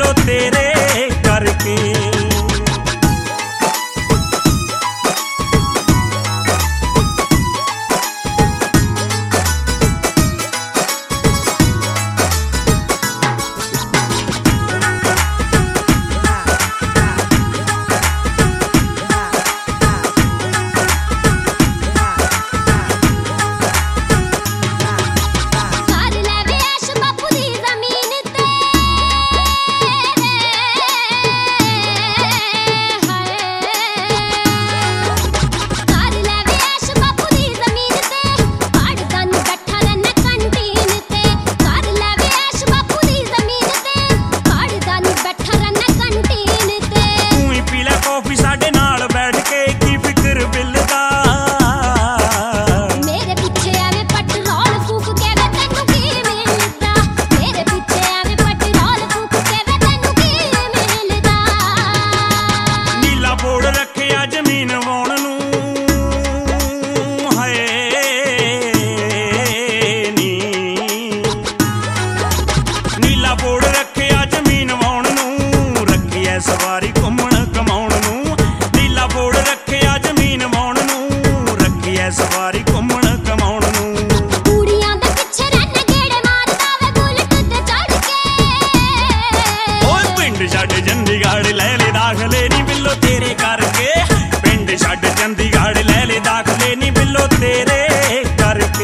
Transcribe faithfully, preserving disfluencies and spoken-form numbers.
बिल्लो तेरे करके। सवारी घूमण कमाउण नूं नीला बोर्ड रखिया जमीन वाउण नूं रखिया सवारी घूमण कमाउण नूं। कुड़ियां दे पिछे रन गेड़े मारदा वे बुलेट ते चढ़ के। ओए पिंड छड्ड चंडीगढ़ ले ले दाखले नी बिल्लो तेरे करके। पिंड छड्ड चंडीगढ़ ले ले दाखले नी बिल्लो तेरे करके।